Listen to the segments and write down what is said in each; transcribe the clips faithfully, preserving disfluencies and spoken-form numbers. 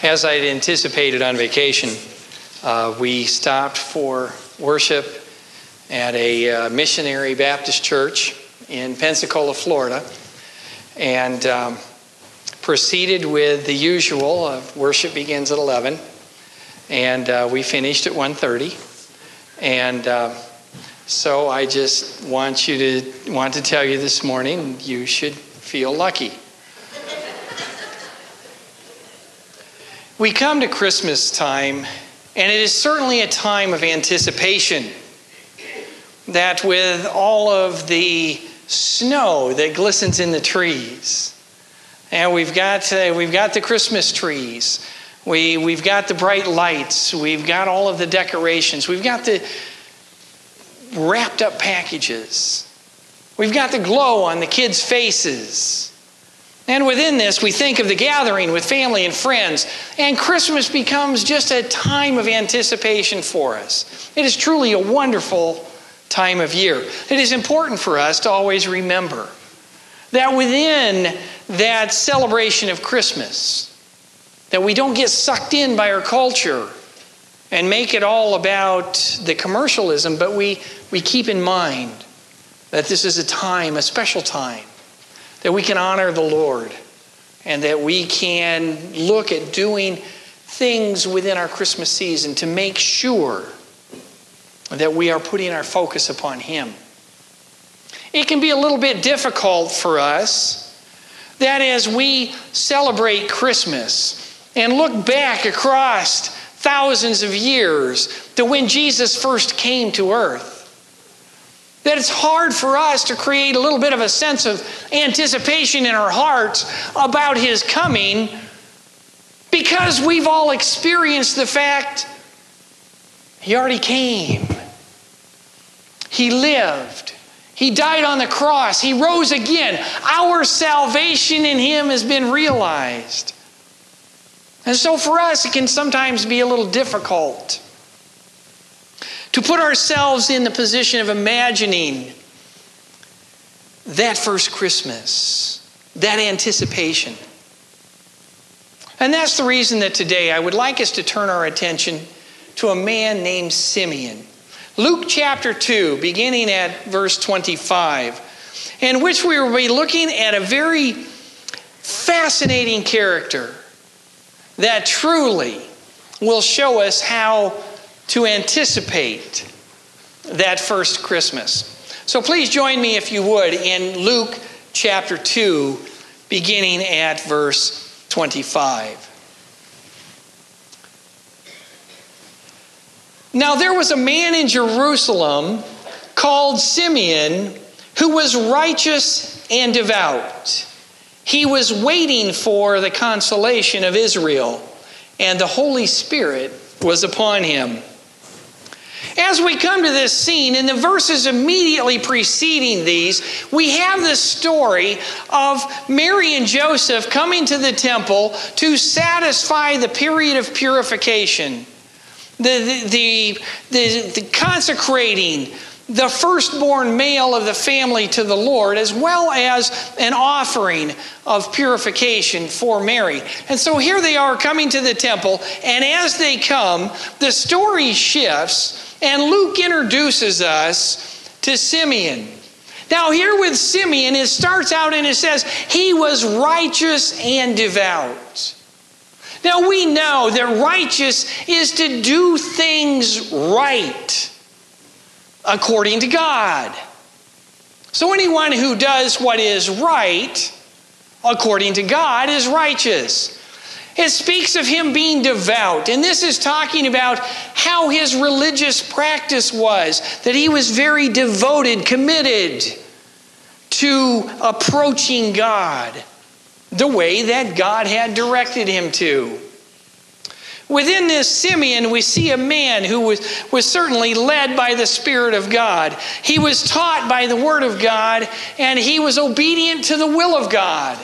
As I'd anticipated on vacation, uh, we stopped for worship at a uh, missionary Baptist church in Pensacola, Florida, and um, proceeded with the usual. Uh, worship begins at eleven, and uh, we finished at one thirty. And uh, so I just want you to want to tell you this morning, you should feel lucky. We come to Christmas time, and it is certainly a time of anticipation. That with all of the snow that glistens in the trees, and we've got uh, we've got the Christmas trees, we we've got the bright lights, we've got all of the decorations, we've got the wrapped up packages, we've got the glow on the kids' faces. And within this, we think of the gathering with family and friends, and Christmas becomes just a time of anticipation for us. It is truly a wonderful time of year. It is important for us to always remember that within that celebration of Christmas, that we don't get sucked in by our culture and make it all about the commercialism, but we, we keep in mind that this is a time, a special time, that we can honor the Lord and that we can look at doing things within our Christmas season to make sure that we are putting our focus upon Him. It can be a little bit difficult for us that as we celebrate Christmas and look back across thousands of years to when Jesus first came to earth, that it's hard for us to create a little bit of a sense of anticipation in our hearts about His coming, because we've all experienced the fact He already came. He lived. He died on the cross. He rose again. Our salvation in Him has been realized. And so for us, it can sometimes be a little difficult to put ourselves in the position of imagining that first Christmas, that anticipation. And that's the reason that today I would like us to turn our attention to a man named Simeon. Luke chapter two, beginning at verse twenty-five, in which we will be looking at a very fascinating character that truly will show us how to anticipate that first Christmas. So please join me, if you would, in Luke chapter two, beginning at verse twenty-five. Now there was a man in Jerusalem called Simeon who was righteous and devout. He was waiting for the consolation of Israel, and the Holy Spirit was upon him. As we come to this scene, in the verses immediately preceding these, we have the story of Mary and Joseph coming to the temple to satisfy the period of purification. The, the, the, the consecrating the firstborn male of the family to the Lord, as well as an offering of purification for Mary. And so here they are coming to the temple, and as they come, the story shifts, and Luke introduces us to Simeon. Now here with Simeon, it starts out and it says, he was righteous and devout. Now we know that righteous is to do things right according to God. So anyone who does what is right according to God is righteous. It speaks of him being devout, and this is talking about how his religious practice was, that he was very devoted, committed to approaching God the way that God had directed him to. Within this Simeon, we see a man who was, was certainly led by the Spirit of God. He was taught by the Word of God, and he was obedient to the will of God.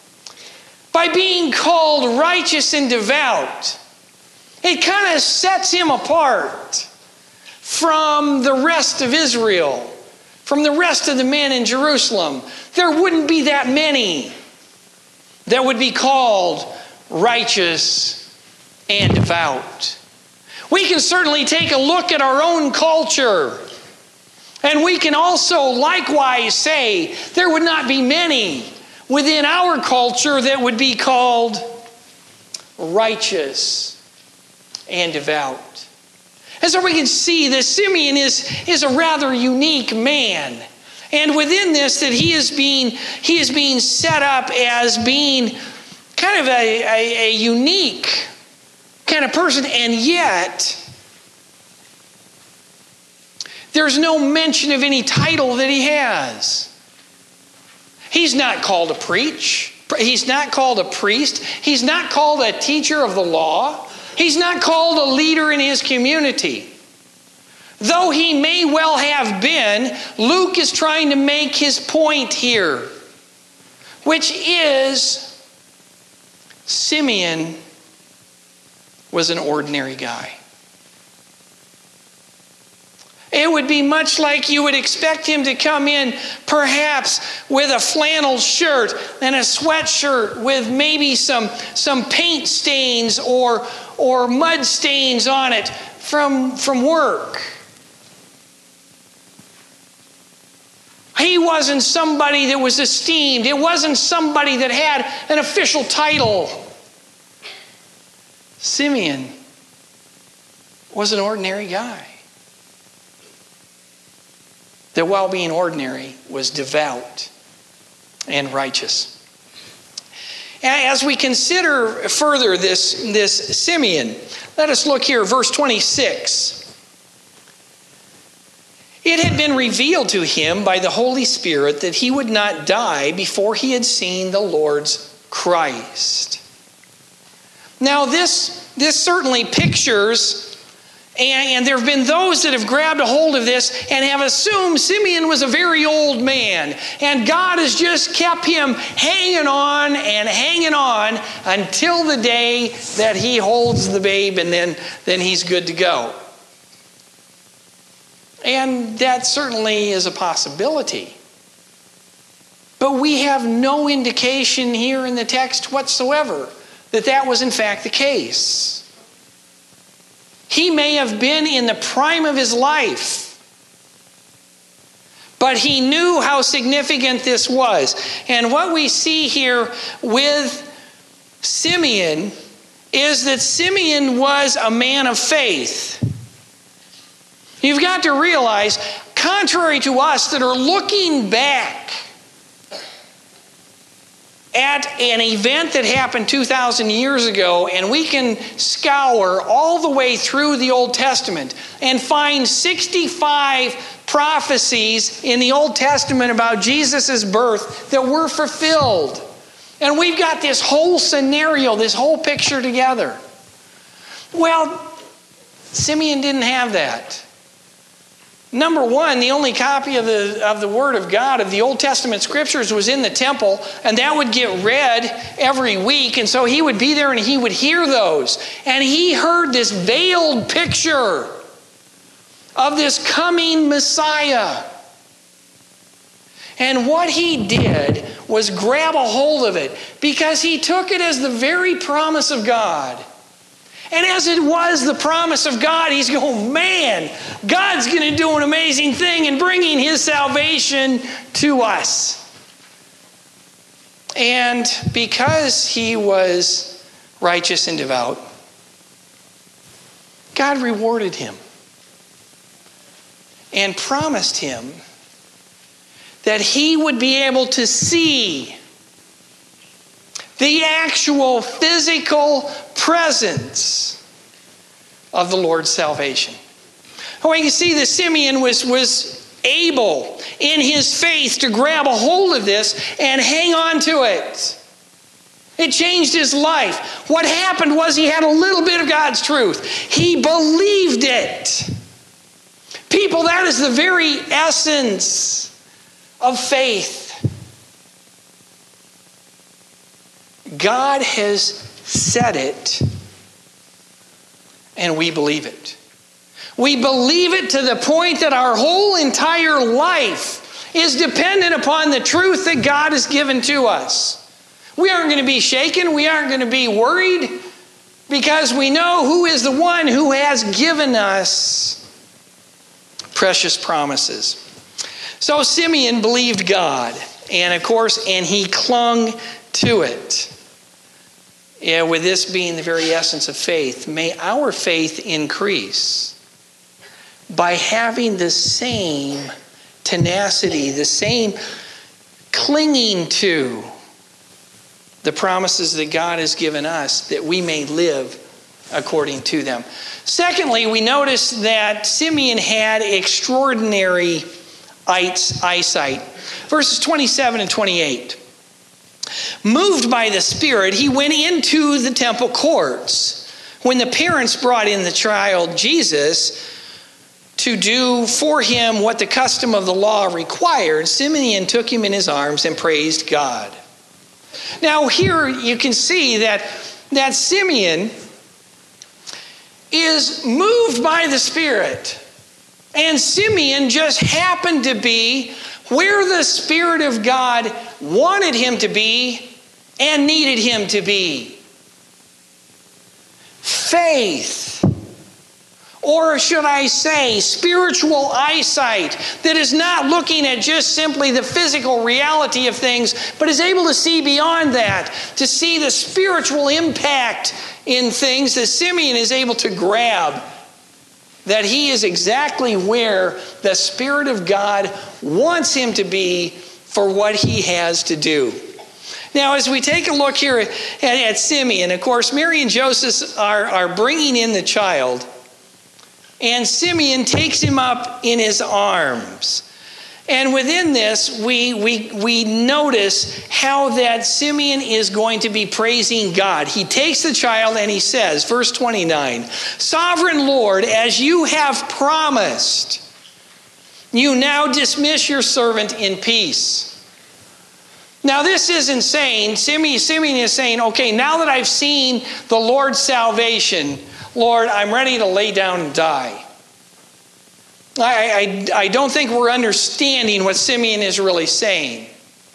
By being called righteous and devout, it kind of sets him apart from the rest of Israel, from the rest of the men in Jerusalem. There wouldn't be that many that would be called righteous and devout. We can certainly take a look at our own culture, and we can also likewise say there would not be many within our culture that would be called righteous and devout. And so we can see that Simeon is, is a rather unique man. And within this, that he is being, he is being set up as being kind of a, a, a unique kind of person. And yet, there's no mention of any title that he has. He's not called to preach. He's not called a priest. He's not called a teacher of the law. He's not called a leader in his community. Though he may well have been, Luke is trying to make his point here, which is Simeon was an ordinary guy. It would be much like you would expect him to come in perhaps with a flannel shirt and a sweatshirt with maybe some, some paint stains or, or mud stains on it from, from work. He wasn't somebody that was esteemed. It wasn't somebody that had an official title. Simeon was an ordinary guy that, while being ordinary, was devout and righteous. As we consider further this, this Simeon, let us look here, verse twenty-six. It had been revealed to him by the Holy Spirit that he would not die before he had seen the Lord's Christ. Now this, this certainly pictures, and, and there have been those that have grabbed a hold of this and have assumed Simeon was a very old man, and God has just kept him hanging on and hanging on until the day that he holds the babe, and then, then he's good to go. And that certainly is a possibility. But we have no indication here in the text whatsoever that that was in fact the case. He may have been in the prime of his life, but he knew how significant this was. And what we see here with Simeon is that Simeon was a man of faith. You've got to realize, contrary to us that are looking back at an event that happened two thousand years ago, and we can scour all the way through the Old Testament and find sixty-five prophecies in the Old Testament about Jesus' birth that were fulfilled. And we've got this whole scenario, this whole picture together. Well, Simeon didn't have that. Number one, the only copy of the, of the Word of God, of the Old Testament Scriptures, was in the temple, and that would get read every week, and so he would be there and he would hear those. And he heard this veiled picture of this coming Messiah. And what he did was grab a hold of it, because he took it as the very promise of God. And as it was the promise of God, he's going, man, God's going to do an amazing thing in bringing his salvation to us. And because he was righteous and devout, God rewarded him and promised him that he would be able to see the actual physical presence of the Lord's salvation. Oh, you can see that Simeon was, was able in his faith to grab a hold of this and hang on to it. It changed his life. What happened was he had a little bit of God's truth. He believed it. People, that is the very essence of faith. God has said it, and we believe it. We believe it to the point that our whole entire life is dependent upon the truth that God has given to us. We aren't going to be shaken. We aren't going to be worried. because we know who is the one who has given us precious promises. So Simeon believed God, and of course, and he clung to it. Yeah, with this being the very essence of faith, may our faith increase by having the same tenacity, the same clinging to the promises that God has given us, that we may live according to them. Secondly, we notice that Simeon had extraordinary eyesight. Verses twenty-seven and twenty-eight. Moved by the Spirit, he went into the temple courts. When the parents brought in the child Jesus to do for him what the custom of the law required, Simeon took him in his arms and praised God. Now here you can see that, that Simeon is moved by the Spirit. And Simeon just happened to be where the Spirit of God wanted him to be and needed him to be. Faith, or should I say spiritual eyesight, that is not looking at just simply the physical reality of things, but is able to see beyond that, to see the spiritual impact in things, that Simeon is able to grab that he is exactly where the Spirit of God wants him to be for what he has to do. Now, as we take a look here at, at Simeon, of course, Mary and Joseph are, are bringing in the child, and Simeon takes him up in his arms. And within this, we, we, we notice how that Simeon is going to be praising God. He takes the child and he says, verse twenty-nine, Sovereign Lord, as you have promised, you now dismiss your servant in peace. Now this isn't saying, Simeon, Simeon is saying, okay, now that I've seen the Lord's salvation, Lord, I'm ready to lay down and die. I, I, I don't think we're understanding what Simeon is really saying.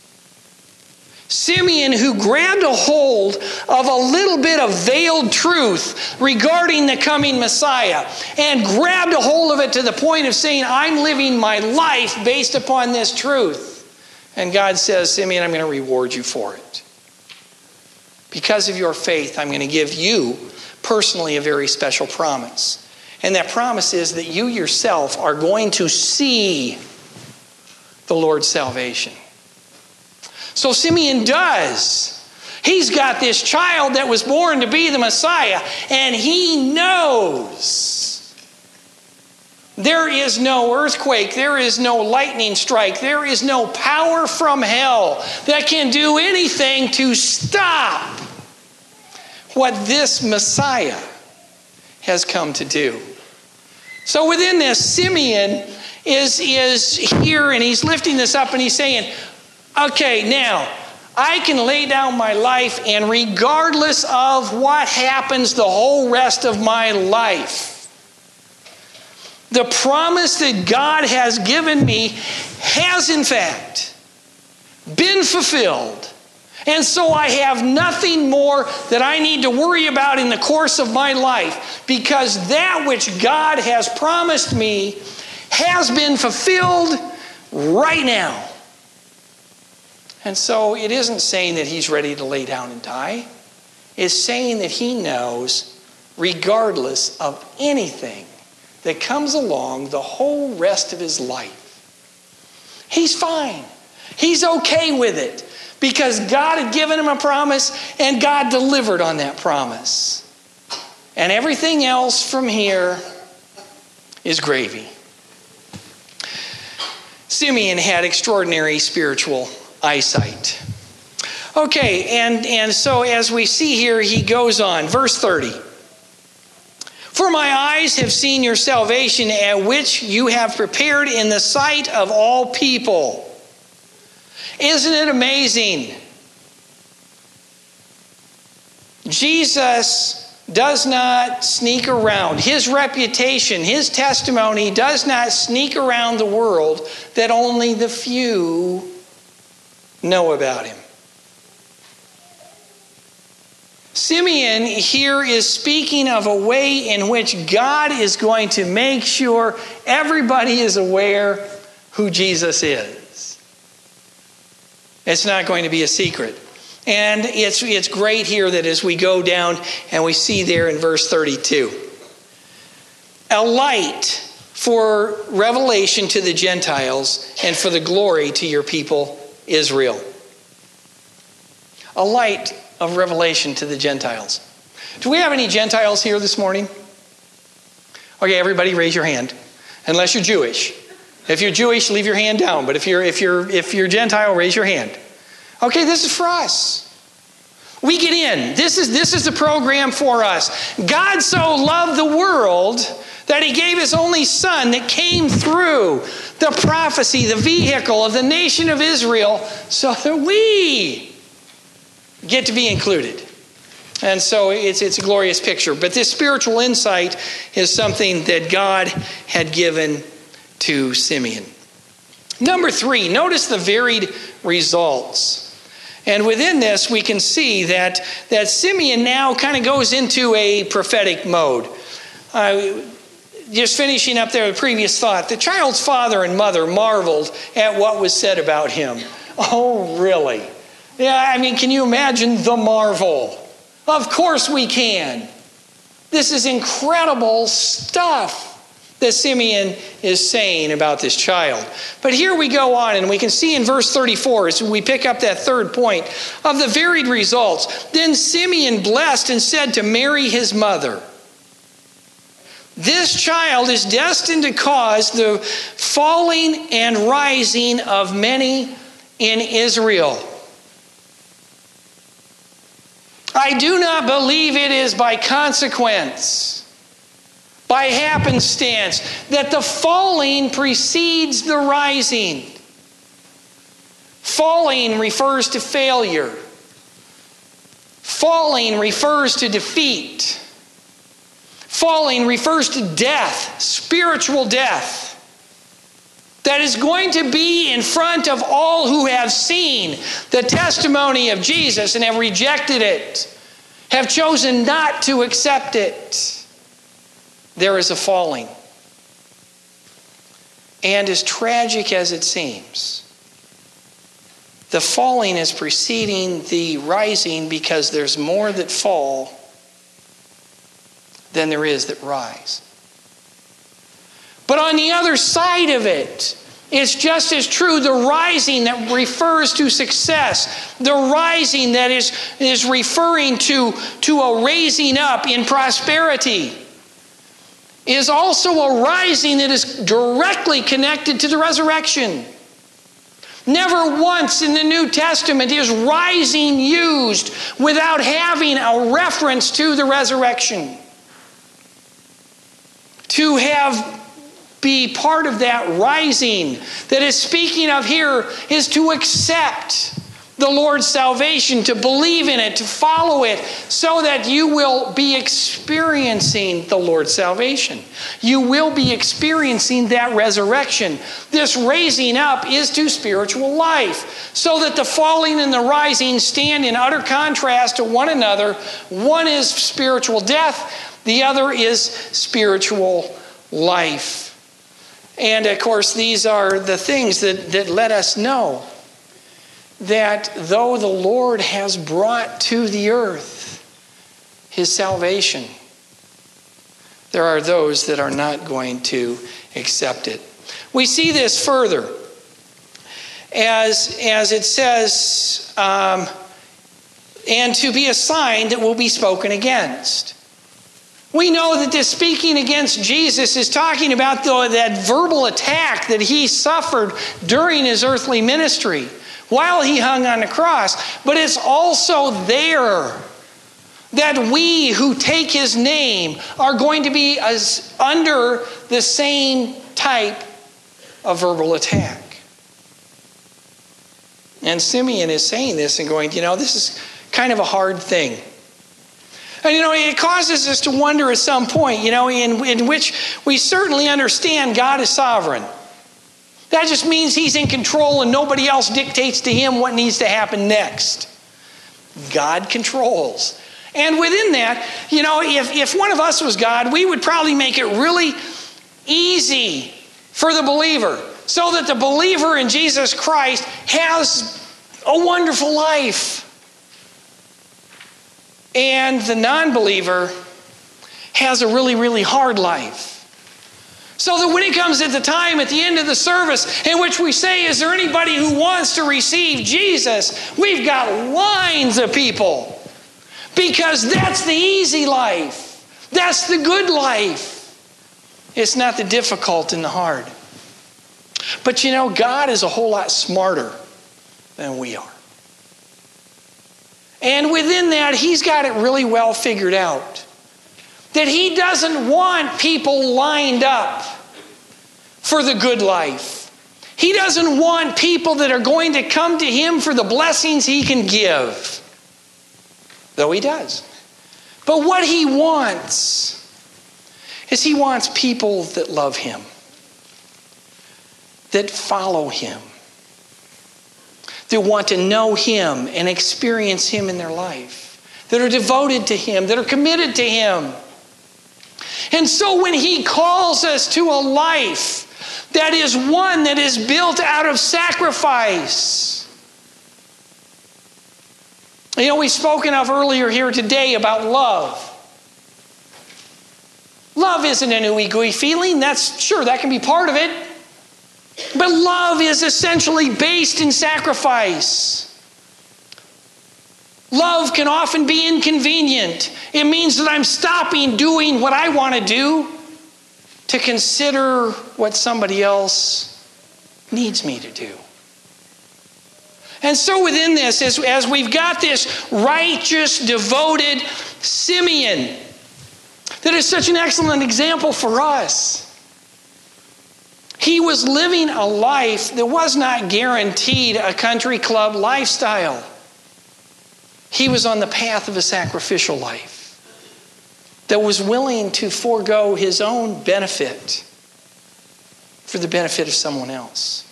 Simeon, who grabbed a hold of a little bit of veiled truth regarding the coming Messiah and grabbed a hold of it to the point of saying, I'm living my life based upon this truth. And God says, Simeon, I'm going to reward you for it. Because of your faith, I'm going to give you personally a very special promise. And that promise is that you yourself are going to see the Lord's salvation. So Simeon does. He's got this child that was born to be the Messiah, and he knows there is no earthquake, there is no lightning strike, there is no power from hell that can do anything to stop what this Messiah has come to do. So within this, Simeon is, is here, and he's lifting this up and he's saying, okay, now I can lay down my life, and regardless of what happens the whole rest of my life, the promise that God has given me has in fact been fulfilled. And so I have nothing more that I need to worry about in the course of my life, because that which God has promised me has been fulfilled right now. And so it isn't saying that he's ready to lay down and die. It's saying that he knows, regardless of anything that comes along the whole rest of his life, he's fine. He's okay with it. Because God had given him a promise, and God delivered on that promise. And everything else from here is gravy. Simeon had extraordinary spiritual eyesight. Okay, and, and so as we see here, he goes on. Verse thirty. For my eyes have seen your salvation, at which you have prepared in the sight of all people. Isn't it amazing? Jesus does not sneak around. His reputation, his testimony does not sneak around the world that only the few know about him. Simeon here is speaking of a way in which God is going to make sure everybody is aware who Jesus is. It's not going to be a secret. And it's, it's great here that as we go down and we see there in verse thirty-two, a light for revelation to the Gentiles and for the glory to your people Israel. A light of revelation to the Gentiles. Do we have any Gentiles here this morning? Okay, everybody raise your hand. Unless you're Jewish. If you're Jewish, leave your hand down. But if you're if you're if you're Gentile, raise your hand. Okay, this is for us. We get in. This is this is the program for us. God so loved the world that he gave his only son that came through the prophecy, the vehicle of the nation of Israel, so that we get to be included. And so it's, it's a glorious picture. But this spiritual insight is something that God had given to Simeon. Number three, notice the varied results. And within this, we can see that, that Simeon now kind of goes into a prophetic mode. Uh, just finishing up there, the previous thought. The child's father and mother marveled at what was said about him. Oh, really? Yeah, I mean, can you imagine the marvel? Of course we can. This is incredible stuff that Simeon is saying about this child. But here we go on, and we can see in verse thirty-four, as we pick up that third point, of the varied results. Then Simeon blessed and said to Mary his mother, this child is destined to cause the falling and rising of many in Israel. I do not believe it is by consequence, by happenstance, that the falling precedes the rising. Falling refers to failure. Falling refers to defeat. Falling refers to death, spiritual death. That is going to be in front of all who have seen the testimony of Jesus and have rejected it, have chosen not to accept it. There is a falling. And as tragic as it seems, the falling is preceding the rising because there's more that fall than there is that rise. But on the other side of it, it's just as true, the rising that refers to success, the rising that is, is referring to, to a raising up in prosperity, is also a rising that is directly connected to the resurrection. Never once in the New Testament is rising used without having a reference to the resurrection. To have be part of that rising that is speaking of here is to accept the Lord's salvation, to believe in it, to follow it, so that you will be experiencing the Lord's salvation. You will be experiencing that resurrection. This raising up is to spiritual life, so that the falling and the rising stand in utter contrast to one another. One is spiritual death, the other is spiritual life. And of course, these are the things that, that let us know that though the Lord has brought to the earth his salvation, there are those that are not going to accept it. We see this further as, as it says, um, and to be a sign that will be spoken against. We know that this speaking against Jesus is talking about the, that verbal attack that he suffered during his earthly ministry while he hung on the cross. But it's also there that we who take his name are going to be as under the same type of verbal attack. And Simeon is saying this and going, you know, this is kind of a hard thing. And, you know, it causes us to wonder at some point, you know, in, in which we certainly understand God is sovereign. That just means he's in control and nobody else dictates to him what needs to happen next. God controls. And within that, you know, if, if one of us was God, we would probably make it really easy for the believer so that the believer in Jesus Christ has a wonderful life. And the non-believer has a really, really hard life. So that when it comes at the time at the end of the service in which we say, is there anybody who wants to receive Jesus? We've got lines of people. Because that's the easy life. That's the good life. It's not the difficult and the hard. But you know, God is a whole lot smarter than we are. And within that, He's got it really well figured out. That He doesn't want people lined up for the good life. He doesn't want people that are going to come to Him for the blessings He can give. Though He does. But what He wants is He wants people that love Him. That follow Him. That want to know Him and experience Him in their life. That are devoted to Him. That are committed to Him. And so when He calls us to a life that is one that is built out of sacrifice. You know, we've spoken of earlier here today about love. Love isn't an ooey-gooey feeling. That's sure, that can be part of it. But love is essentially based in sacrifice. Love can often be inconvenient. It means that I'm stopping doing what I want to do to consider what somebody else needs me to do. And so within this, as, as we've got this righteous, devoted Simeon, that is such an excellent example for us. He was living a life that was not guaranteed a country club lifestyle. He was on the path of a sacrificial life that was willing to forego his own benefit for the benefit of someone else.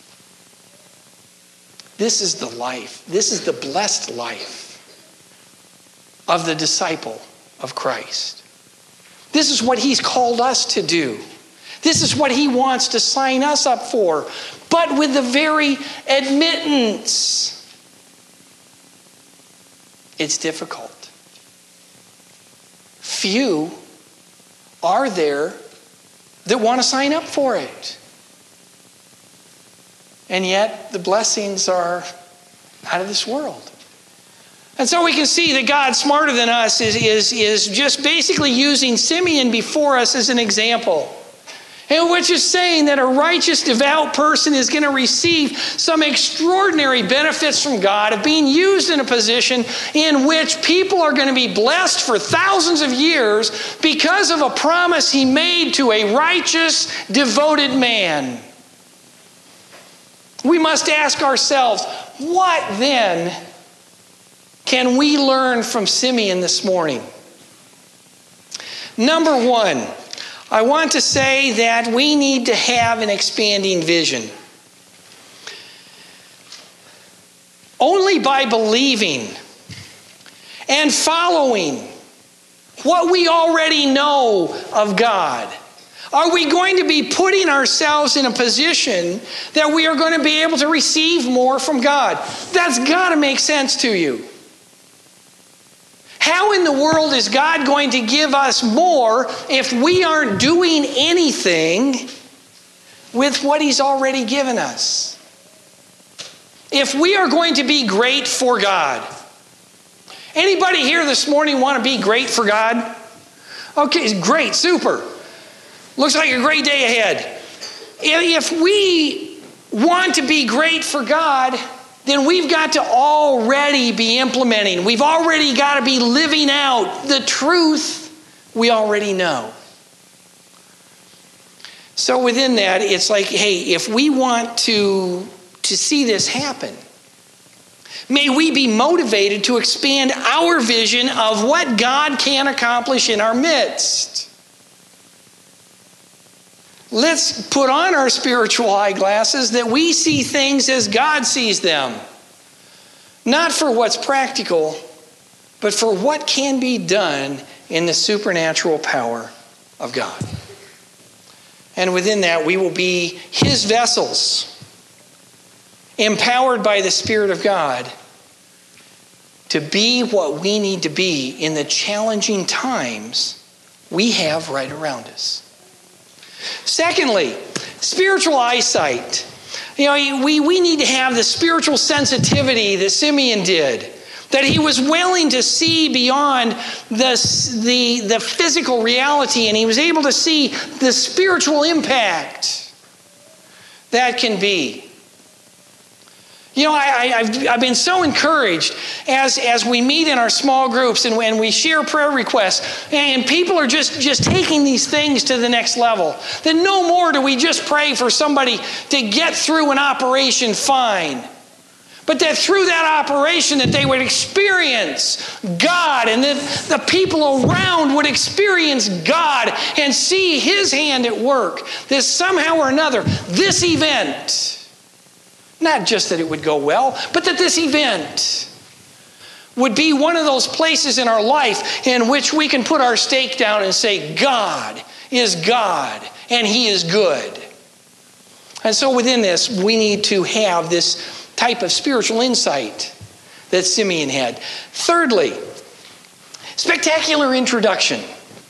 This is the life. This is the blessed life of the disciple of Christ. This is what He's called us to do. This is what He wants to sign us up for, but with the very admittance. It's difficult. Few are there that want to sign up for it. And yet the blessings are out of this world. And so we can see that God, smarter than us, is, is, is just basically using Simeon before us as an example. And which is saying that a righteous, devout person is going to receive some extraordinary benefits from God of being used in a position in which people are going to be blessed for thousands of years because of a promise He made to a righteous, devoted man. We must ask ourselves, what then can we learn from Simeon this morning? Number one, I want to say that we need to have an expanding vision. Only by believing and following what we already know of God are we going to be putting ourselves in a position that we are going to be able to receive more from God. That's got to make sense to you. How in the world is God going to give us more if we aren't doing anything with what He's already given us? If we are going to be great for God. Anybody here this morning want to be great for God? Okay, great, super. Looks like a great day ahead. If we want to be great for God, then we've got to already be implementing. We've already got to be living out the truth we already know. So within that, it's like, hey, if we want to, to see this happen, may we be motivated to expand our vision of what God can accomplish in our midst. Let's put on our spiritual eyeglasses that we see things as God sees them. Not for what's practical, but for what can be done in the supernatural power of God. And within that, we will be his vessels, empowered by the Spirit of God to be what we need to be in the challenging times we have right around us. Secondly, spiritual eyesight. You know, we, we need to have the spiritual sensitivity that Simeon did, that he was willing to see beyond the, the, the physical reality, and he was able to see the spiritual impact that can be. You know, I, I've, I've been so encouraged as, as we meet in our small groups and when we share prayer requests, and people are just, just taking these things to the next level. That no more do we just pray for somebody to get through an operation fine, but that through that operation that they would experience God, and that the people around would experience God and see his hand at work. That somehow or another, this event, not just that it would go well, but that this event would be one of those places in our life in which we can put our stake down and say, God is God and he is good. And so within this, we need to have this type of spiritual insight that Simeon had. Thirdly, spectacular introduction.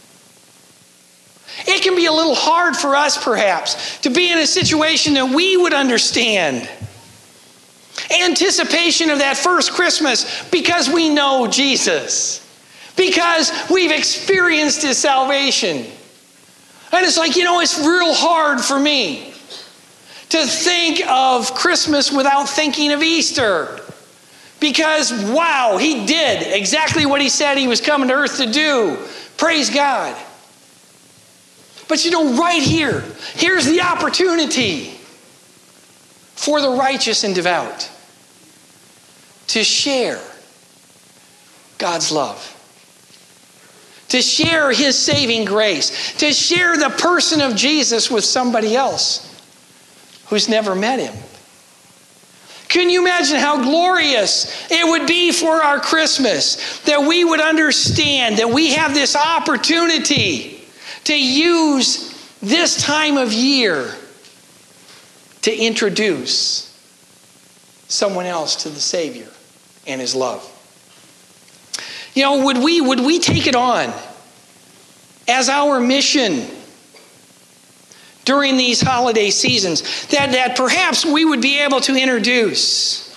It can be a little hard for us, perhaps, to be in a situation that we would understand. Anticipation of that first Christmas because we know Jesus, because we've experienced his salvation. And it's like, you know, it's real hard for me to think of Christmas without thinking of Easter, because wow, he did exactly what he said he was coming to earth to do. Praise God. But you know, right here, here's the opportunity for the righteous and devout to share God's love, to share his saving grace, to share the person of Jesus with somebody else who's never met him. Can you imagine how glorious it would be for our Christmas that we would understand that we have this opportunity to use this time of year to introduce someone else to the Savior and his love? You know, would we would we take it on as our mission during these holiday seasons, that, that perhaps we would be able to introduce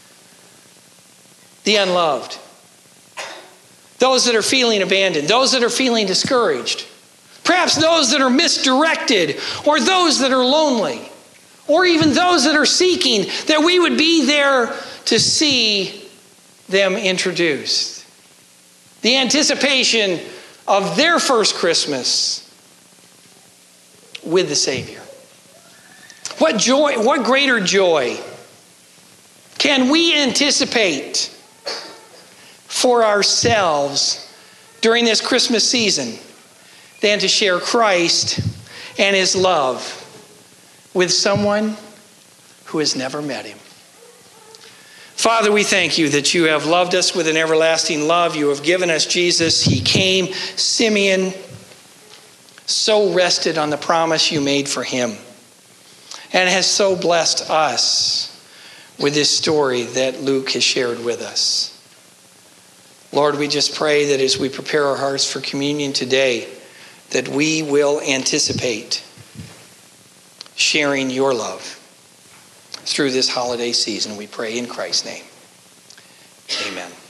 the unloved, those that are feeling abandoned, those that are feeling discouraged, perhaps those that are misdirected, or those that are lonely, or even those that are seeking, that we would be there to see them introduced. The anticipation of their first Christmas with the Savior. What joy, what greater joy can we anticipate for ourselves during this Christmas season than to share Christ and his love with someone who has never met him? Father, we thank you that you have loved us with an everlasting love. You have given us Jesus. He came. Simeon so rested on the promise you made for him, and has so blessed us with this story that Luke has shared with us. Lord, we just pray that as we prepare our hearts for communion today, that we will anticipate sharing your love through this holiday season. We pray in Christ's name. Amen.